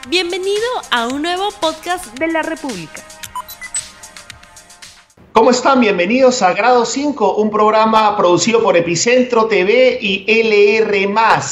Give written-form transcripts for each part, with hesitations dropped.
Bienvenido a un nuevo podcast de la República. ¿Cómo están? Bienvenidos a Grado 5, un programa producido por Epicentro TV y LR+.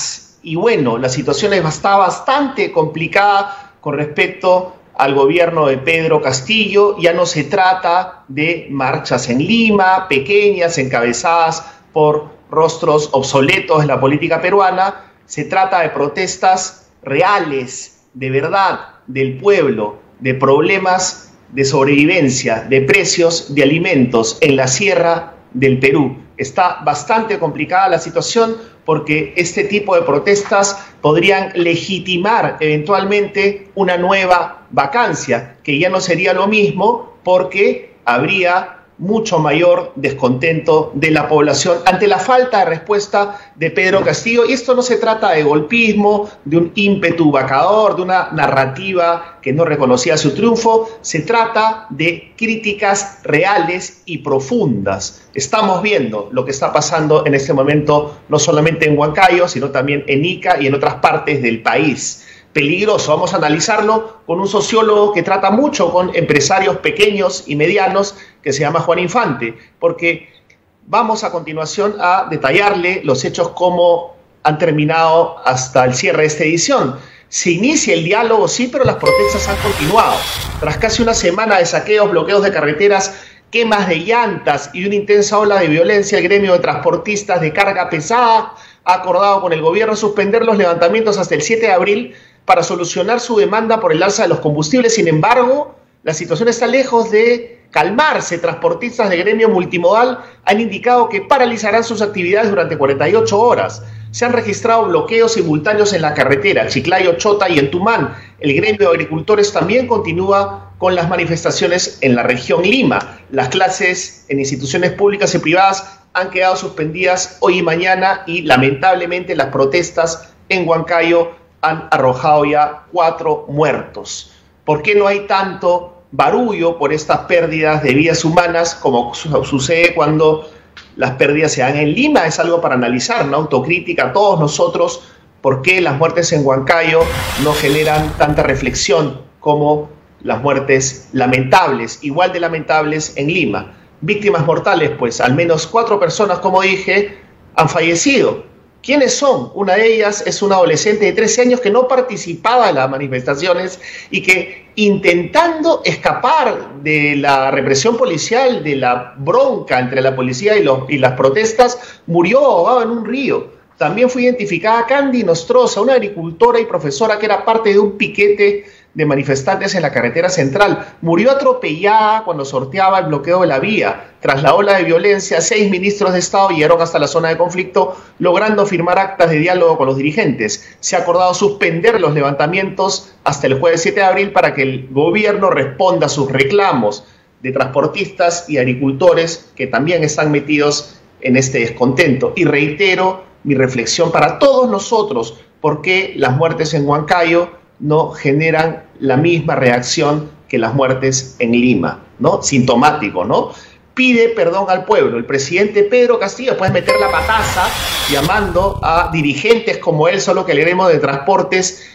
Y bueno, la situación está bastante complicada con respecto al gobierno de Pedro Castillo. Ya no se trata de marchas en Lima, pequeñas, encabezadas por rostros obsoletos de la política peruana. Se trata de protestas reales, de verdad, del pueblo, de problemas de sobrevivencia, de precios de alimentos en la sierra del Perú. Está bastante complicada la situación porque este tipo de protestas podrían legitimar eventualmente una nueva vacancia, que ya no sería lo mismo porque habría mucho mayor descontento de la población ante la falta de respuesta de Pedro Castillo. Y esto no se trata de golpismo, de un ímpetu vacador, de una narrativa que no reconocía su triunfo. Se trata de críticas reales y profundas. Estamos viendo lo que está pasando en este momento, no solamente en Huancayo, sino también en Ica y en otras partes del país. Peligroso. Vamos a analizarlo con un sociólogo que trata mucho con empresarios pequeños y medianos, que se llama Juan Infante, porque vamos a continuación a detallarle los hechos como han terminado hasta el cierre de esta edición. Se inicia el diálogo, sí, pero las protestas han continuado. Tras casi una semana de saqueos, bloqueos de carreteras, quemas de llantas y una intensa ola de violencia, el gremio de transportistas de carga pesada ha acordado con el gobierno suspender los levantamientos hasta el 7 de abril para solucionar su demanda por el alza de los combustibles. Sin embargo, la situación está lejos de calmarse. Transportistas de gremio multimodal han indicado que paralizarán sus actividades durante 48 horas. Se han registrado bloqueos simultáneos en la carretera Chiclayo, Chota y en Tumán. El gremio de agricultores también continúa con las manifestaciones en la región Lima. Las clases en instituciones públicas y privadas han quedado suspendidas hoy y mañana y lamentablemente las protestas en Huancayo han arrojado ya 4 muertos. ¿Por qué no hay tanto barullo por estas pérdidas de vidas humanas como sucede cuando las pérdidas se dan en Lima? Es algo para analizar, una autocrítica a todos nosotros. ¿Por qué las muertes en Huancayo no generan tanta reflexión como las muertes lamentables, igual de lamentables en Lima? Víctimas mortales, pues al menos 4 personas, como dije, han fallecido. ¿Quiénes son? Una de ellas es una adolescente de 13 años que no participaba en las manifestaciones y que, intentando escapar de la represión policial, de la bronca entre la policía y las protestas, murió ahogada en un río. También fue identificada Candy Nostroza, una agricultora y profesora que era parte de un piquete de manifestantes en la carretera central. Murió atropellada cuando sorteaba el bloqueo de la vía. Tras la ola de violencia, 6 ministros de Estado llegaron hasta la zona de conflicto, logrando firmar actas de diálogo con los dirigentes. Se ha acordado suspender los levantamientos hasta el jueves 7 de abril para que el gobierno responda a sus reclamos de transportistas y agricultores que también están metidos en este descontento. Y reitero mi reflexión para todos nosotros: ¿por qué las muertes en Huancayo no generan la misma reacción que las muertes en Lima, ¿no? Sintomático, ¿no? Pide perdón al pueblo. El presidente Pedro Castillo, después de meter la pataza, llamando a dirigentes como él, solo que le haremos de transportes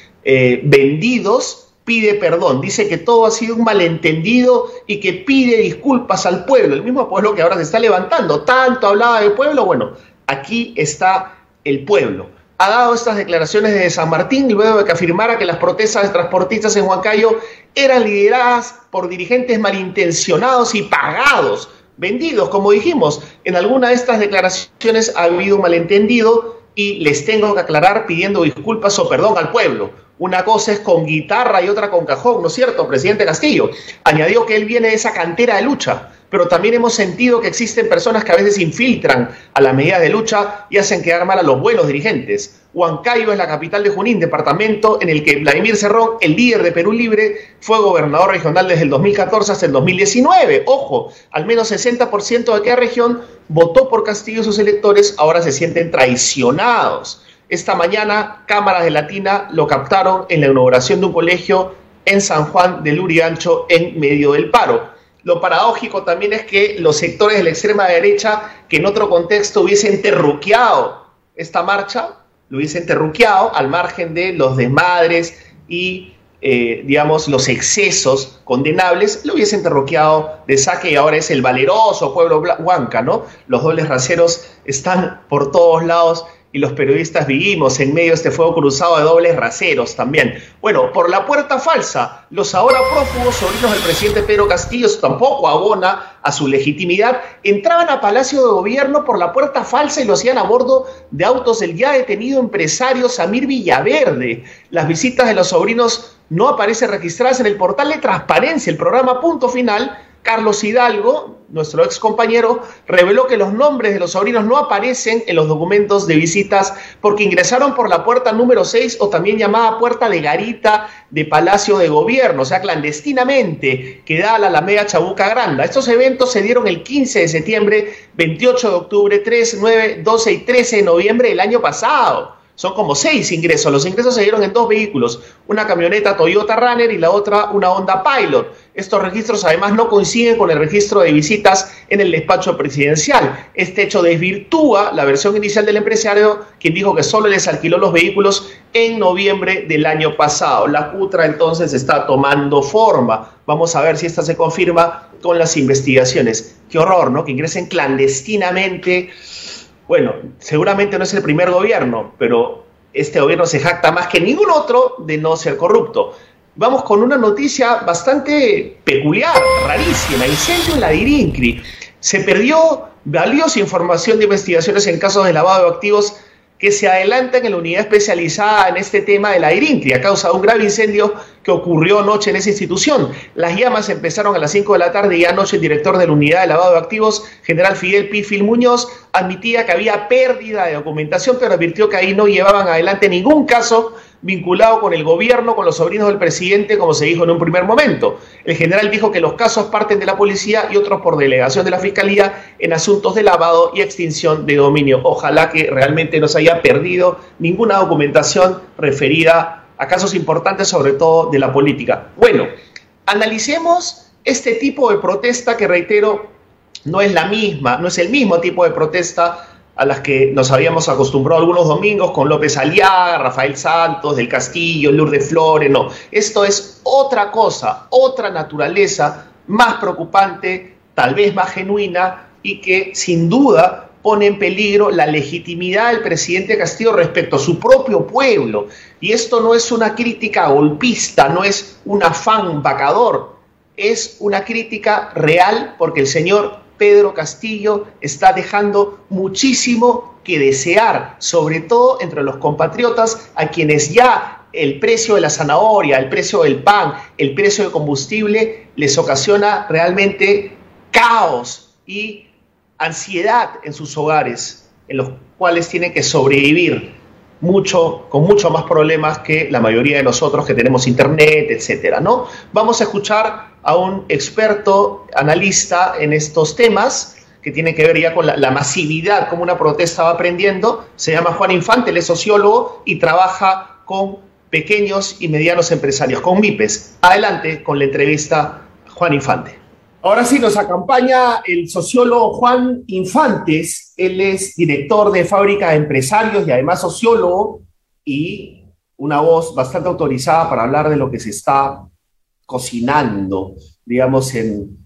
vendidos, pide perdón. Dice que todo ha sido un malentendido y que pide disculpas al pueblo. El mismo pueblo que ahora se está levantando. Tanto hablaba del pueblo. Bueno, aquí está el pueblo. Ha dado estas declaraciones desde San Martín luego de que afirmara que las protestas de transportistas en Huancayo eran lideradas por dirigentes malintencionados y pagados, vendidos. Como dijimos, en alguna de estas declaraciones ha habido un malentendido y les tengo que aclarar pidiendo disculpas o perdón al pueblo. Una cosa es con guitarra y otra con cajón, ¿no es cierto, presidente Castillo? Añadió que él viene de esa cantera de lucha, pero también hemos sentido que existen personas que a veces infiltran a las medidas de lucha y hacen quedar mal a los buenos dirigentes. Huancayo es la capital de Junín, departamento en el que Vladimir Cerrón, el líder de Perú Libre, fue gobernador regional desde el 2014 hasta el 2019. Ojo, al menos 60% de aquella región votó por Castillo y sus electores ahora se sienten traicionados. Esta mañana, cámaras de Latina lo captaron en la inauguración de un colegio en San Juan del Lurigancho en medio del paro. Lo paradójico también es que los sectores de la extrema derecha, que en otro contexto hubiesen terruqueado esta marcha, lo hubiesen terruqueado al margen de los desmadres y digamos, los excesos condenables, lo hubiesen derroqueado de saque y ahora es el valeroso pueblo Huanca, ¿no? Los dobles raseros están por todos lados y los periodistas vivimos en medio de este fuego cruzado de dobles raseros también. Bueno, por la puerta falsa, los ahora prófugos sobrinos del presidente Pedro Castillo, eso tampoco abona a su legitimidad, entraban a Palacio de Gobierno por la puerta falsa y lo hacían a bordo de autos del ya detenido empresario Samir Villaverde. Las visitas de los sobrinos no aparecen registradas en el portal de transparencia, el programa Punto Final. Carlos Hidalgo, nuestro ex compañero, reveló que los nombres de los sobrinos no aparecen en los documentos de visitas porque ingresaron por la puerta número 6 o también llamada puerta de garita de Palacio de Gobierno, o sea, clandestinamente, que da a la Alameda Chabuca Granda. Estos eventos se dieron el 15 de septiembre, 28 de octubre, 3, 9, 12 y 13 de noviembre del año pasado. Son como 6 ingresos. Los ingresos se dieron en 2 vehículos, una camioneta Toyota Runner y la otra una Honda Pilot. Estos registros además no coinciden con el registro de visitas en el despacho presidencial. Este hecho desvirtúa la versión inicial del empresario, quien dijo que solo les alquiló los vehículos en noviembre del año pasado. La cutra entonces está tomando forma. Vamos a ver si esta se confirma con las investigaciones. Qué horror, ¿no? Que ingresen clandestinamente. Bueno, seguramente no es el primer gobierno, pero este gobierno se jacta más que ningún otro de no ser corrupto. Vamos con una noticia bastante peculiar, rarísima. Incendio en la Dirincri. Se perdió valiosa información de investigaciones en casos de lavado de activos que se adelantan en la unidad especializada en este tema de la Dirincri a causa de un grave incendio que ocurrió anoche en esa institución. Las llamas empezaron a las 5 de la tarde y anoche el director de la unidad de lavado de activos, general Fidel Pífil Muñoz, admitía que había pérdida de documentación, pero advirtió que ahí no llevaban adelante ningún caso vinculado con el gobierno, con los sobrinos del presidente, como se dijo en un primer momento. El general dijo que los casos parten de la policía y otros por delegación de la fiscalía en asuntos de lavado y extinción de dominio. Ojalá que realmente no se haya perdido ninguna documentación referida a casos importantes, sobre todo de la política. Bueno, analicemos este tipo de protesta que, reitero, no es la misma, no es el mismo tipo de protesta a las que nos habíamos acostumbrado algunos domingos con López Aliaga, Rafael Santos, del Castillo, Lourdes Flores. No, esto es otra cosa, otra naturaleza, más preocupante, tal vez más genuina y que sin duda pone en peligro la legitimidad del presidente Castillo respecto a su propio pueblo. Y esto no es una crítica golpista, no es un afán vacador, es una crítica real porque el señor Pedro Castillo está dejando muchísimo que desear, sobre todo entre los compatriotas a quienes ya el precio de la zanahoria, el precio del pan, el precio del combustible les ocasiona realmente caos y ansiedad en sus hogares, en los cuales tienen que sobrevivir con mucho más problemas que la mayoría de nosotros que tenemos internet, etcétera, ¿no? Vamos a escuchar a un experto analista en estos temas que tiene que ver ya con la masividad, cómo una protesta va aprendiendo. Se llama Juan Infante, él es sociólogo y trabaja con pequeños y medianos empresarios, con MIPES. Adelante con la entrevista, Juan Infante. Ahora sí, nos acompaña el sociólogo Juan Infantes. Él es director de Fábrica de Empresarios y además sociólogo y una voz bastante autorizada para hablar de lo que se está cocinando, digamos, en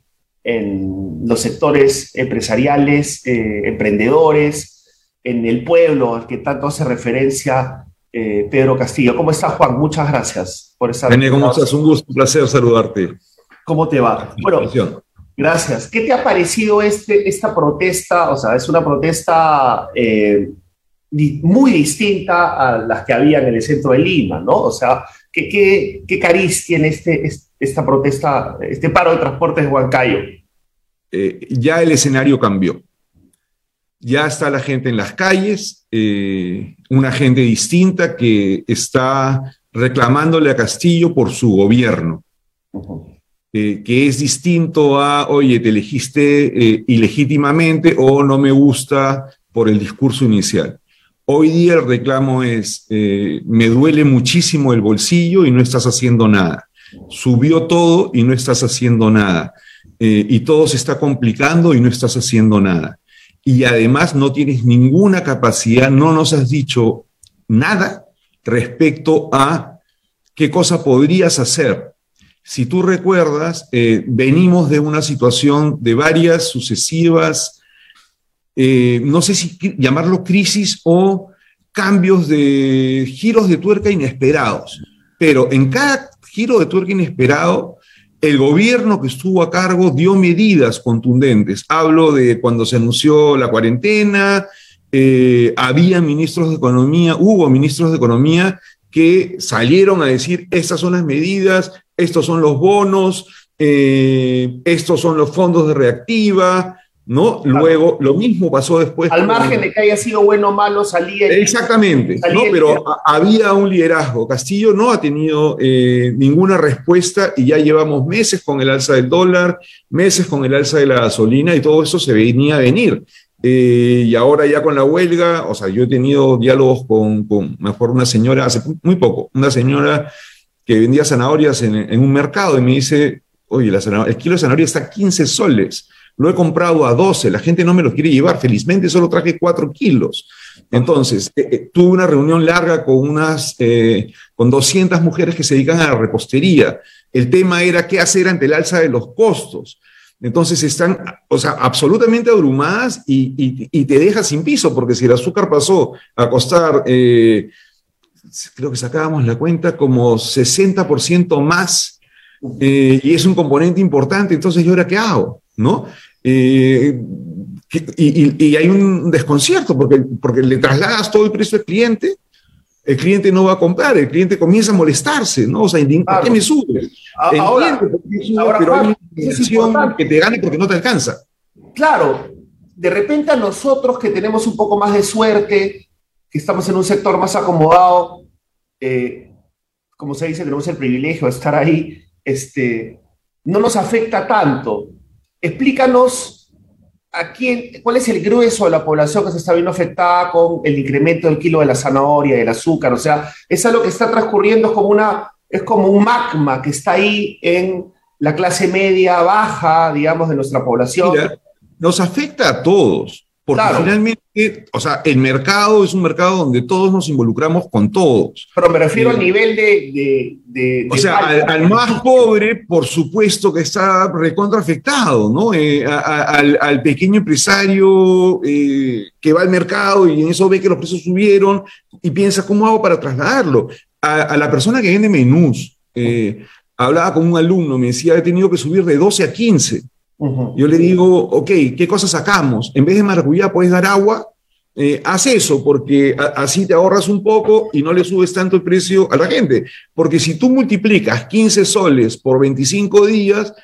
los sectores empresariales, emprendedores, en el pueblo al que tanto hace referencia Pedro Castillo. ¿Cómo estás, Juan? Muchas gracias por estar aquí. ¿Cómo estás? Un gusto, un placer saludarte. ¿Cómo te va? Bueno, gracias. ¿Qué te ha parecido esta protesta? O sea, es una protesta muy distinta a las que había en el centro de Lima, ¿no? O sea, ¿qué cariz tiene esta protesta, este paro de transportes de Huancayo? Ya el escenario cambió. Ya está la gente en las calles, una gente distinta que está reclamándole a Castillo por su gobierno. Que es distinto a, oye, te elegiste ilegítimamente o no me gusta por el discurso inicial. Hoy día el reclamo es, me duele muchísimo el bolsillo y no estás haciendo nada. Subió todo y no estás haciendo nada. Y todo se está complicando y no estás haciendo nada. Y además no tienes ninguna capacidad, no nos has dicho nada respecto a qué cosa podrías hacer. Si tú recuerdas, venimos de una situación de varias sucesivas, no sé si llamarlo crisis o cambios de giros de tuerca inesperados, pero en cada giro de tuerca inesperado, el gobierno que estuvo a cargo dio medidas contundentes. Hablo de cuando se anunció la cuarentena, había ministros de economía, hubo ministros de economía que salieron a decir, estas son las medidas, estos son los bonos, estos son los fondos de reactiva, ¿no? Luego, lo mismo pasó después. Al margen de que haya sido bueno o malo, salía. Exactamente, ¿no? Pero había un liderazgo. Castillo no ha tenido ninguna respuesta y ya llevamos meses con el alza del dólar, meses con el alza de la gasolina y todo eso se venía a venir. Y ahora ya con la huelga, o sea, yo he tenido diálogos con mejor una señora, hace muy poco, una señora que vendía zanahorias en un mercado y me dice, oye, el kilo de zanahoria está a 15 soles. Lo he comprado a 12, la gente no me lo quiere llevar, felizmente solo traje 4 kilos. Entonces, tuve una reunión larga con 200 mujeres que se dedican a la repostería. El tema era qué hacer ante el alza de los costos. Entonces están, o sea, absolutamente abrumadas y te deja sin piso, porque si el azúcar pasó a costar, creo que sacábamos la cuenta, como 60% más, y es un componente importante, entonces ¿yo ahora qué hago? ¿No? Y hay un desconcierto porque le trasladas todo el precio al cliente, el cliente no va a comprar, el cliente comienza a molestarse, ¿no? O sea, ¿por qué me sube? Ahora, pero hay una inflación que te gane porque no te alcanza. Claro, de repente a nosotros que tenemos un poco más de suerte, que estamos en un sector más acomodado, como se dice, tenemos el privilegio de estar ahí, no nos afecta tanto. Explícanos cuál es el grueso de la población que se está viendo afectada con el incremento del kilo de la zanahoria, del azúcar. O sea, es algo que está transcurriendo, es como un magma que está ahí en la clase media baja, digamos, de nuestra población. Mira, nos afecta a todos, porque claro, finalmente, o sea, el mercado es un mercado donde todos nos involucramos con todos. Pero me refiero al nivel o sea, al más pobre, por supuesto que está recontra afectado, ¿no? Al pequeño empresario que va al mercado y en eso ve que los precios subieron y piensa, ¿cómo hago para trasladarlo? A la persona que vende menús, hablaba con un alumno, me decía, he tenido que subir de 12 a 15. Yo le digo, ok, ¿qué cosas sacamos? En vez de maracuyá, ¿puedes dar agua? Haz eso, porque así te ahorras un poco y no le subes tanto el precio a la gente. Porque si tú multiplicas 15 soles por 25 días,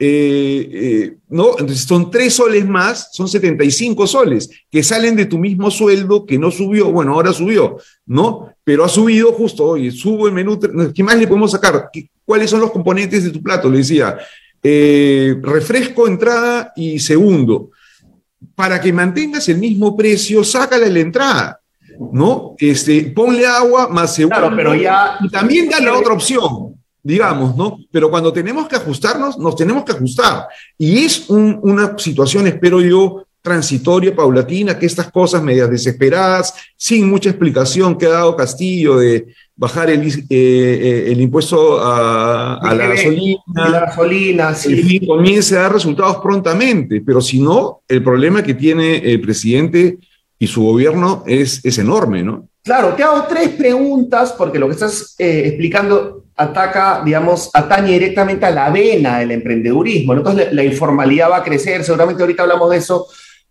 ¿no? Entonces son 3 soles más, son 75 soles, que salen de tu mismo sueldo, que no subió, bueno, ahora subió, ¿no? Pero ha subido justo, oye, subo el menú, ¿qué más le podemos sacar? ¿Cuáles son los componentes de tu plato? Le decía, refresco, entrada y segundo. Para que mantengas el mismo precio, sácale la entrada, ¿no? Ponle agua más segundo. Claro, pero ya... Y también da la otra opción, digamos, ¿no? Pero cuando tenemos que ajustarnos, nos tenemos que ajustar. Y es una situación, espero yo, transitoria, paulatina, que estas cosas medias desesperadas, sin mucha explicación que ha dado Castillo de bajar el impuesto a la gasolina, la gasolina, sí. En fin, comience a dar resultados prontamente, pero si no, el problema que tiene el presidente y su gobierno es enorme, ¿no? Claro, te hago 3 preguntas, porque lo que estás explicando atañe directamente a la vena del emprendedurismo, ¿no? Entonces la informalidad va a crecer, seguramente ahorita hablamos de eso,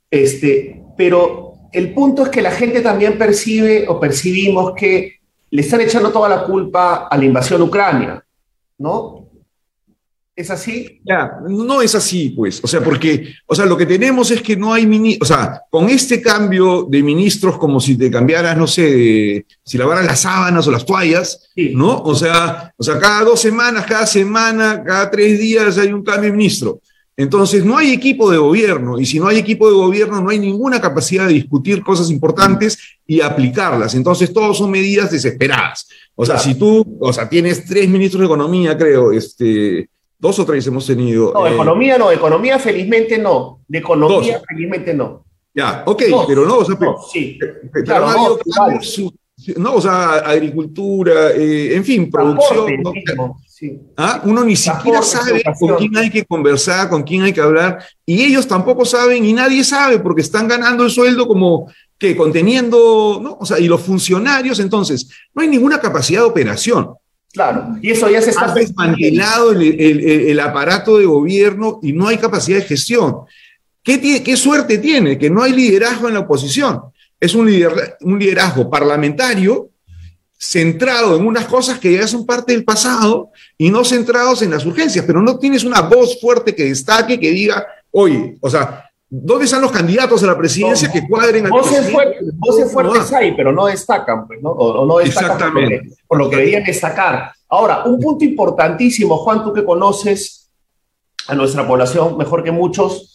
pero el punto es que la gente también percibimos que le están echando toda la culpa a la invasión Ucrania, ¿no? ¿Es así? Ya, no es así, pues. O sea, porque, lo que tenemos es que no hay con este cambio de ministros, como si te cambiaras, no sé, si lavaras las sábanas o las toallas, sí, ¿no? O sea, cada 2 semanas, cada semana, cada 3 días hay un cambio de ministro. Entonces, no hay equipo de gobierno, y si no hay equipo de gobierno, no hay ninguna capacidad de discutir cosas importantes y aplicarlas. Entonces, todos son medidas desesperadas. O sea, claro, si tú, tienes 3 ministros de Economía, creo, 2 o 3 hemos tenido. No, economía felizmente no. De economía 2. Felizmente no. Ya, ok, 2. Pero no, sí. Claro, ¿no? O sea, agricultura, en fin, producción. ¿No? Sí. ¿Ah? Uno ni siquiera sabe con quién hay que conversar, con quién hay que hablar, y ellos tampoco saben y nadie sabe porque están ganando el sueldo como que conteniendo, ¿no? O sea, y los funcionarios, entonces, no hay ninguna capacidad de operación. Claro, y eso ya se está desmantelado el aparato de gobierno y no hay capacidad de gestión. ¿Qué suerte tiene? Que no hay liderazgo en la oposición. Es un liderazgo parlamentario centrado en unas cosas que ya son parte del pasado y no centrados en las urgencias, pero no tienes una voz fuerte que destaque, que diga, oye, o sea, ¿dónde están los candidatos a la presidencia que cuadren al presidente? Voces fuertes hay, pero no destacan, pues, ¿no? O no destacan por lo que deberían destacar. Ahora, un punto importantísimo, Juan, tú que conoces a nuestra población mejor que muchos,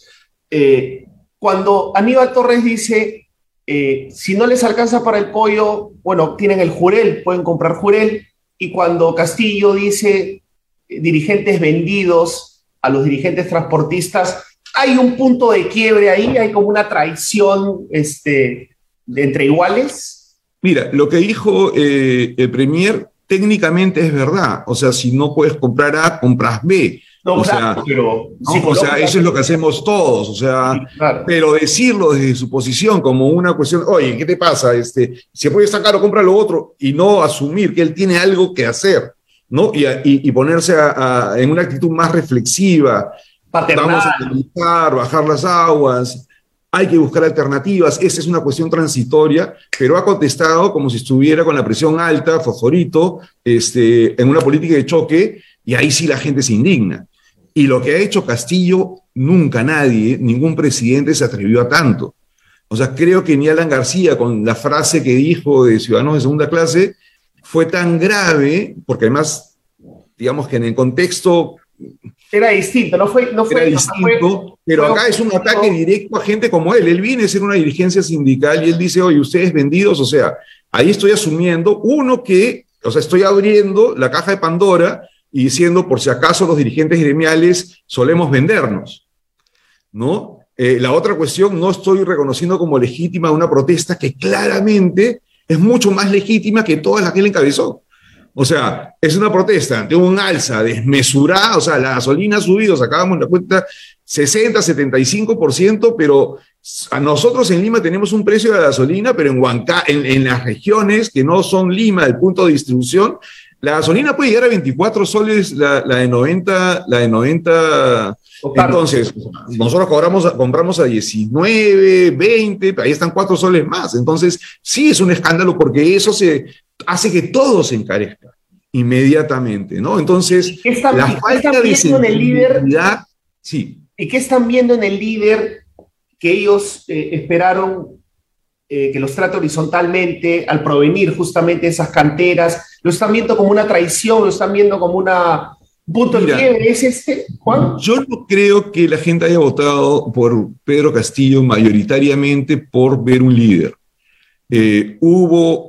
cuando Aníbal Torres dice, si no les alcanza para el pollo, bueno, tienen el jurel, pueden comprar jurel, y cuando Castillo dice dirigentes vendidos a los dirigentes transportistas, hay un punto de quiebre ahí, hay como una traición entre iguales. Mira, lo que dijo el Premier técnicamente es verdad, o sea, si no puedes comprar A, compras B. No, o claro, sea, pero, ¿no? O sea, eso es lo que hacemos todos, o sea, sí, claro. Pero decirlo desde su posición como una cuestión, oye, ¿qué te pasa? Si puede estar caro, compra lo otro, y no asumir que él tiene algo que hacer, ¿no? Y ponerse en una actitud más reflexiva. Paternal. Vamos a analizar, bajar las aguas, hay que buscar alternativas, esa es una cuestión transitoria, pero ha contestado como si estuviera con la presión alta, fosforito, en una política de choque, y ahí sí la gente se indigna. Y lo que ha hecho Castillo, nunca nadie, ningún presidente se atrevió a tanto. O sea, creo que ni Alan García, con la frase que dijo de Ciudadanos de Segunda Clase, fue tan grave, porque además, digamos que en el contexto... Era distinto, no fue distinto, pero acá es un ataque directo a gente como él. Él viene a ser una dirigencia sindical y él dice, oye, ustedes vendidos, o sea, ahí estoy asumiendo, estoy abriendo la caja de Pandora y diciendo, por si acaso los dirigentes gremiales solemos vendernos, ¿no? La otra cuestión, no estoy reconociendo como legítima una protesta que claramente es mucho más legítima que todas las que él encabezó. O sea, es una protesta ante un alza desmesurada, o sea, la gasolina ha subido, sacábamos la cuenta 60, 75%, pero a nosotros en Lima tenemos un precio de la gasolina, pero en las regiones que no son Lima, el punto de distribución, la gasolina puede llegar a 24 soles, la de 90. Entonces, nosotros compramos a 19, 20, ahí están 4 soles más. Entonces, sí es un escándalo porque eso hace que todo se encarezca inmediatamente, ¿no? Entonces, la falta de sensibilidad, sí. ¿Y qué están viendo en el líder que ellos esperaron que los trate horizontalmente al provenir justamente de esas canteras? ¿Lo están viendo como una traición? ¿Lo están viendo como un punto de quiebre? ¿Es Juan? Yo no creo que la gente haya votado por Pedro Castillo mayoritariamente por ver un líder. Hubo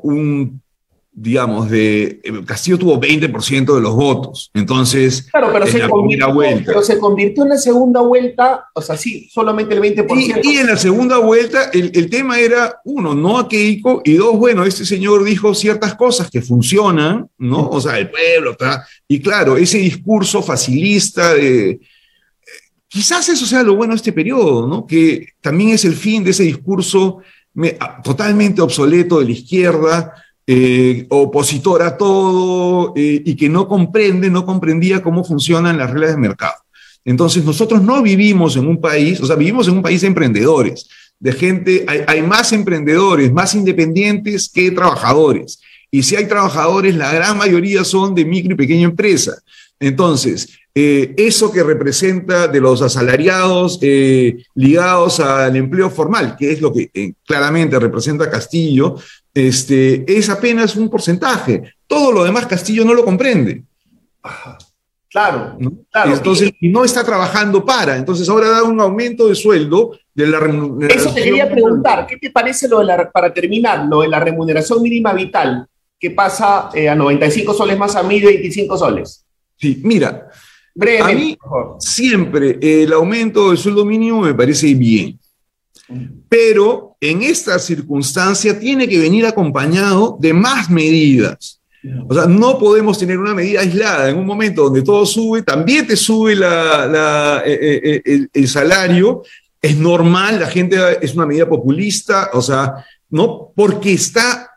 Castillo tuvo 20% de los votos, entonces, claro, pero se convirtió en la segunda vuelta, o sea, sí, solamente el 20%. Y en la segunda vuelta, el tema era, uno, no a Keiko, y dos, bueno, este señor dijo ciertas cosas que funcionan, ¿no? O sea, el pueblo, y claro, ese discurso facilista quizás eso sea lo bueno de este periodo, ¿no? Que también es el fin de ese discurso totalmente obsoleto de la izquierda, opositor a todo, y que no comprendía cómo funcionan las reglas de mercado. Entonces nosotros no vivimos en un país, o sea, vivimos en un país de emprendedores, de gente, hay más emprendedores, más independientes que trabajadores, y si hay trabajadores, la gran mayoría son de micro y pequeña empresa. Entonces, eso que representa de los asalariados ligados al empleo formal, que es lo que claramente representa Castillo, es apenas un porcentaje. Todo lo demás Castillo no lo comprende. Claro, ¿no? Claro. Entonces, y no está trabajando entonces ahora da un aumento de sueldo de la remuneración. Eso te quería preguntar, ¿qué te parece para terminar, lo de la remuneración mínima vital, que pasa a 95 soles más a 1.025 soles? Sí, mira, brevemente, a mí siempre el aumento del sueldo mínimo me parece bien. Pero en esta circunstancia tiene que venir acompañado de más medidas. O sea, no podemos tener una medida aislada. En un momento donde todo sube, también te sube el salario. Es normal, la gente es una medida populista, o sea, no porque está,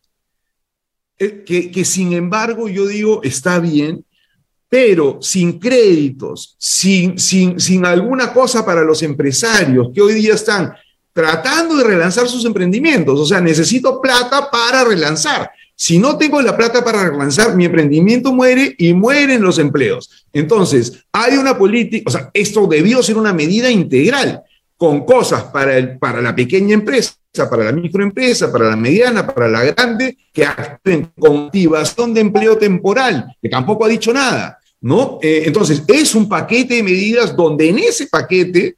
que sin embargo yo digo está bien, pero sin créditos, sin alguna cosa para los empresarios que hoy día están tratando de relanzar sus emprendimientos. O sea, necesito plata para relanzar. Si no tengo la plata para relanzar, mi emprendimiento muere y mueren los empleos. Entonces, hay una política, o sea, esto debió ser una medida integral, con cosas para la pequeña empresa, para la microempresa, para la mediana, para la grande, que actúen con activación de empleo temporal, que tampoco ha dicho nada, ¿no? Entonces, es un paquete de medidas donde en ese paquete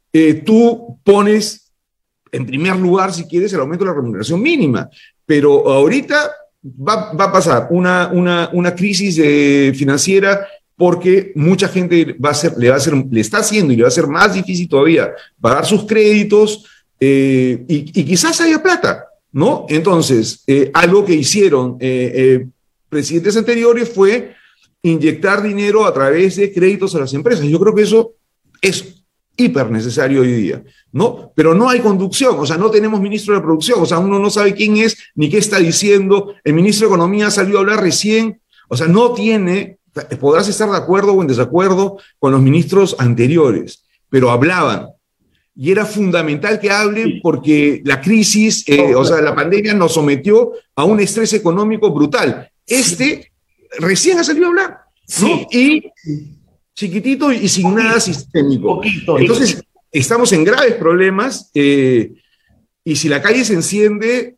tú pones, en primer lugar, si quieres, el aumento de la remuneración mínima. Pero ahorita va a pasar una crisis financiera porque mucha gente le está haciendo y le va a ser más difícil todavía pagar sus créditos y quizás haya plata, ¿no? Entonces, algo que hicieron presidentes anteriores fue inyectar dinero a través de créditos a las empresas. Yo creo que eso es hiper necesario hoy día, ¿no? Pero no hay conducción, o sea, no tenemos ministro de producción, o sea, uno no sabe quién es ni qué está diciendo. El ministro de Economía salió a hablar recién, o sea, no tiene. Podrás estar de acuerdo o en desacuerdo con los ministros anteriores, pero hablaban. Y era fundamental que hablen porque la crisis, o sea, la pandemia nos sometió a un estrés económico brutal. Recién ha salido a hablar, ¿no? Sí. Y chiquitito y sin nada sistémico. Entonces, estamos en graves problemas y si la calle se enciende,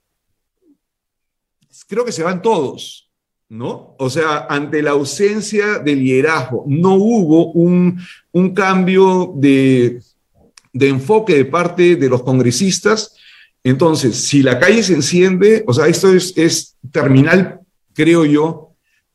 creo que se van todos, ¿no? O sea, ante la ausencia de liderazgo, no hubo un cambio de enfoque de parte de los congresistas. Entonces, si la calle se enciende, o sea, esto es terminal, creo yo,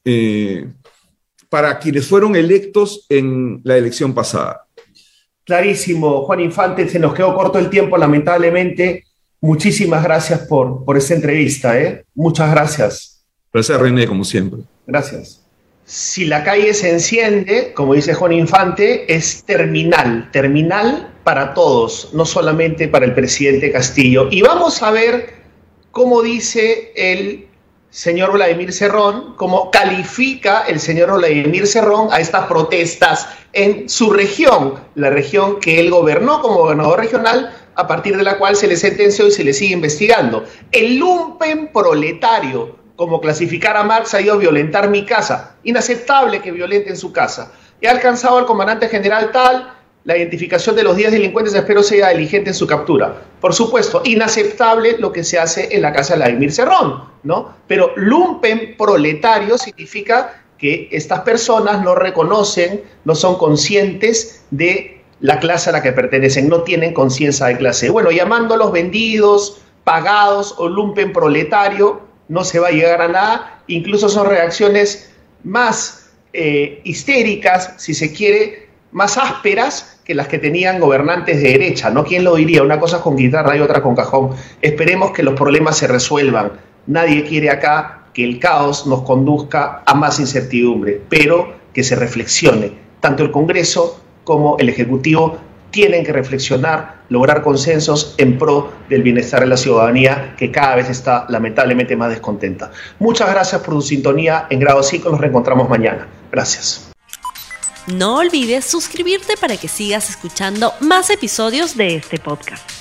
para quienes fueron electos en la elección pasada. Clarísimo, Juan Infante, se nos quedó corto el tiempo, lamentablemente. Muchísimas gracias por esta entrevista, ¿eh? Muchas gracias. Gracias, René, como siempre. Gracias. Si la calle se enciende, como dice Juan Infante, es terminal para todos, no solamente para el presidente Castillo. Y vamos a ver cómo dice el señor Vladimir Cerrón, cómo califica el señor Vladimir Cerrón a estas protestas en su región, la región que él gobernó como gobernador regional, a partir de la cual se le sentenció y se le sigue investigando. El lumpen proletario, como clasificar a Marx, ha ido a violentar mi casa. Inaceptable que violenten su casa. He alcanzado al comandante general tal, la identificación de los 10 delincuentes, espero sea diligente en su captura. Por supuesto, inaceptable lo que se hace en la casa de Vladimir Cerrón, ¿no? Pero lumpen proletario significa que estas personas no reconocen, no son conscientes de la clase a la que pertenecen, no tienen conciencia de clase. Bueno, llamándolos vendidos, pagados o lumpen proletario, no se va a llegar a nada. Incluso son reacciones más histéricas, si se quiere, más ásperas que las que tenían gobernantes de derecha, ¿no? ¿Quién lo diría? Una cosa es con guitarra y otra con cajón. Esperemos que los problemas se resuelvan. Nadie quiere acá que el caos nos conduzca a más incertidumbre, pero que se reflexione. Tanto el Congreso como el Ejecutivo tienen que reflexionar, lograr consensos en pro del bienestar de la ciudadanía, que cada vez está lamentablemente más descontenta. Muchas gracias por su sintonía en Grado 5, nos reencontramos mañana. Gracias. No olvides suscribirte para que sigas escuchando más episodios de este podcast.